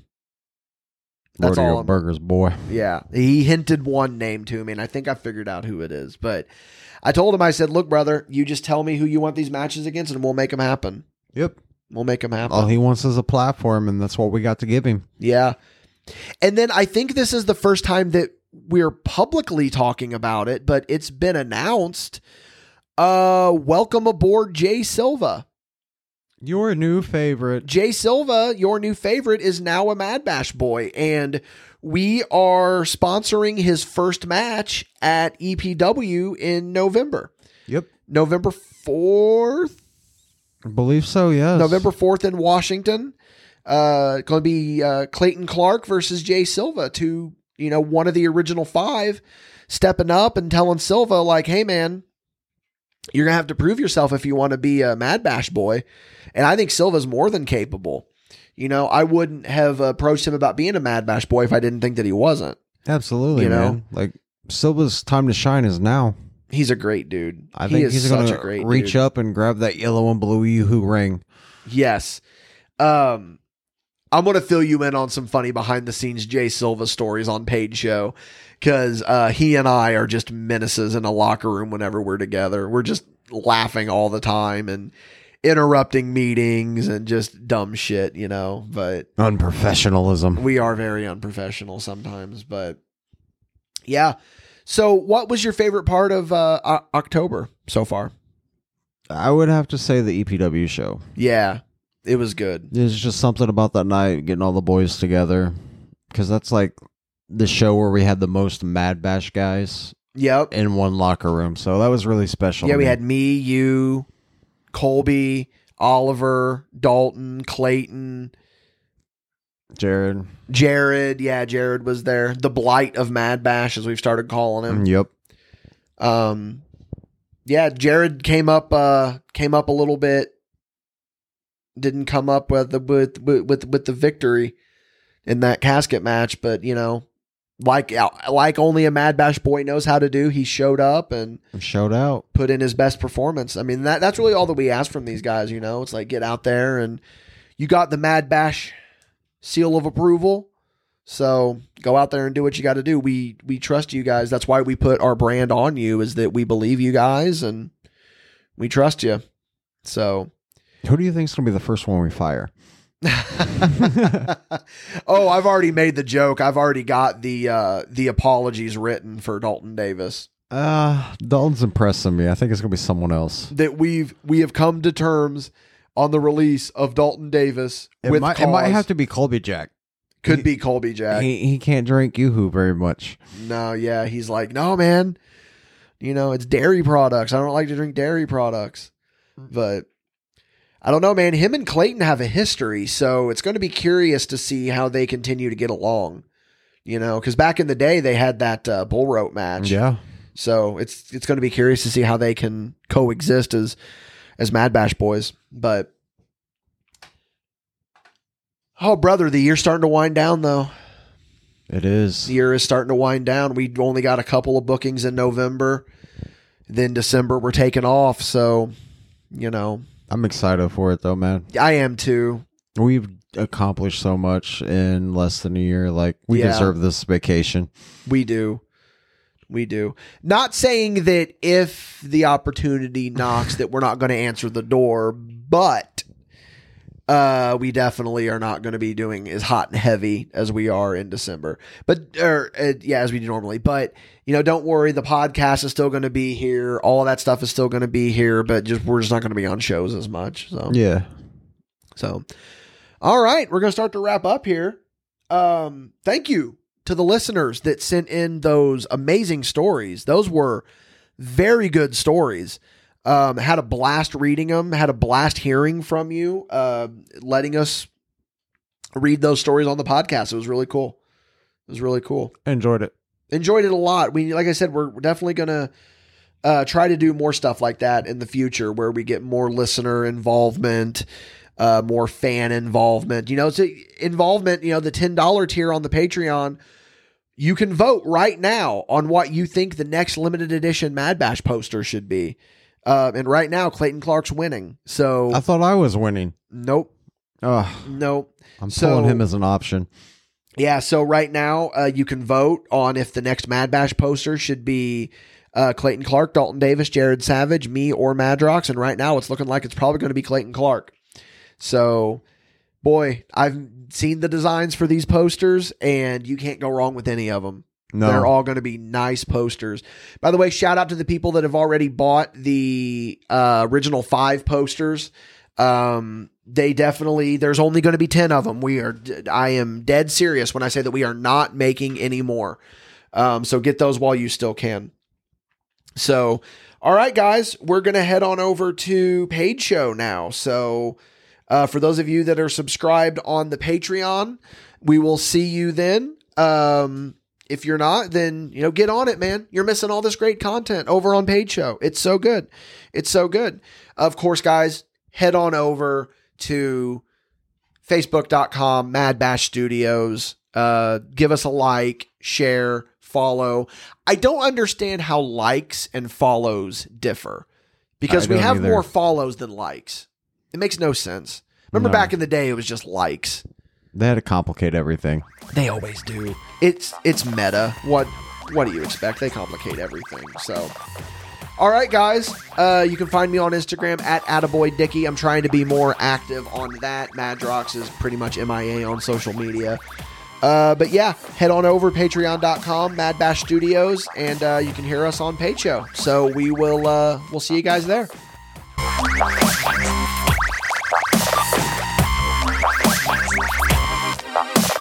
That's Rodeo all. Burgers, boy. Yeah, he hinted one name to me, and I think I figured out who it is. But I told him, I said, look, brother, you just tell me who you want these matches against, and we'll make them happen. Yep. We'll make them happen. All he wants is a platform, and that's what we got to give him. Yeah. And then I think this is the first time that we're publicly talking about it, but it's been announced. Welcome aboard, Jay Silva. Your new favorite. Jay Silva, your new favorite, is now a Mad Bash boy, and we are sponsoring his first match at EPW in November. Yep. November 4th? I believe so, yes. November 4th in Washington. Going to be Clayton Clark versus Jay Silva, one of the original 5, stepping up and telling Silva, like, hey, man, you're going to have to prove yourself if you want to be a Mad Bash boy. And I think Silva's more than capable. I wouldn't have approached him about being a Mad Bash boy if I didn't think that he wasn't. Absolutely, man. Like, Silva's time to shine is now. He's a great dude. I think he's going to reach up and grab that yellow and blue Yoo-hoo ring. Yes. I'm going to fill you in on some funny behind-the-scenes Jay Silva stories on Paid Show, because he and I are just menaces in a locker room whenever we're together. We're just laughing all the time and interrupting meetings and just dumb shit, but unprofessionalism. We are very unprofessional sometimes, but yeah. So what was your favorite part of October so far? I would have to say the EPW show. Yeah. It was good. There's just something about that night, getting all the boys together, because that's like the show where we had the most Mad Bash guys in one locker room. So that was really special. Yeah, we had me, you, Colby, Oliver, Dalton, Clayton, Jared. Yeah, Jared was there. The Blight of Mad Bash, as we've started calling him. Yep. Yeah, Jared came up a little bit. Didn't come up with the victory in that casket match, but like only a Mad Bash boy knows how to do. He showed up and showed out, put in his best performance. I mean, that's really all that we ask from these guys. You know, it's like, get out there and you got the Mad Bash seal of approval. So go out there and do what you got to do. We trust you guys. That's why we put our brand on you, is that we believe you guys and we trust you. So who do you think is going to be the first one we fire? Oh, I've already made the joke. I've already got the apologies written for Dalton Davis. Dalton's impressing me. I think it's going to be someone else. That we have come to terms on the release of Dalton Davis. It might have to be Colby Jack. Could be Colby Jack. He can't drink Yoo-hoo very much. No, yeah. He's like, no, man. You know, it's dairy products. I don't like to drink dairy products. But I don't know, man. Him and Clayton have a history, so it's going to be curious to see how they continue to get along. You know, because back in the day, they had that bull rope match. Yeah. So it's going to be curious to see how they can coexist as Mad Bash boys. But oh, brother, the year's starting to wind down, though. It is. The year is starting to wind down. We only got a couple of bookings in November. Then December, we're taking off. So, you know. I'm excited for it, though, man. I am, too. We've accomplished so much in less than a year. Like, we deserve this vacation. We do. We do. Not saying that if the opportunity knocks that we're not going to answer the door, but we definitely are not going to be doing as hot and heavy as we are in December. But, as we do normally. But, you know, don't worry. The podcast is still going to be here. All of that stuff is still going to be here, but we're just not going to be on shows as much. So yeah. So, all right. We're going to start to wrap up here. Thank you to the listeners that sent in those amazing stories. Those were very good stories. Had a blast reading them, had a blast hearing from you, letting us read those stories on the podcast. It was really cool. It was really cool. Enjoyed it a lot. Like I said, we're definitely going to try to do more stuff like that in the future, where we get more listener involvement, more fan involvement. You know, it's involvement, you know, the $10 tier on the Patreon. You can vote right now on what you think the next limited edition Mad Bash poster should be. And right now, Clayton Clark's winning. So I thought I was winning. Nope. Nope. I'm pulling him as an option. Yeah. So right now, you can vote on if the next Mad Bash poster should be Clayton Clark, Dalton Davis, Jared Savage, me, or Madrox. And right now, it's looking like it's probably going to be Clayton Clark. So, boy, I've seen the designs for these posters, and you can't go wrong with any of them. No. They're all going to be nice posters. By the way, shout out to the people that have already bought the original 5 posters. They definitely, there's only going to be 10 of them. I am dead serious when I say that we are not making any more. So get those while you still can. So, all right, guys, we're going to head on over to Paid Show now. So, for those of you that are subscribed on the Patreon, we will see you then. If you're not, then, you know, get on it, man. You're missing all this great content over on Paid Show. It's so good. It's so good. Of course, guys, head on over to facebook.com, Mad Bash Studios. Give us a like, share, follow. I don't understand how likes and follows differ, because we have more follows than likes. It makes no sense. Remember back in the day, it was just likes. They had to complicate everything. They always do. It's meta. What do you expect? They complicate everything. So, all right, guys. You can find me on Instagram at AttaboyDickie. I'm trying to be more active on that. Madrox is pretty much MIA on social media. But yeah, head on over patreon.com, Mad Bash Studios, and you can hear us on Paid Show. So we'll see you guys there.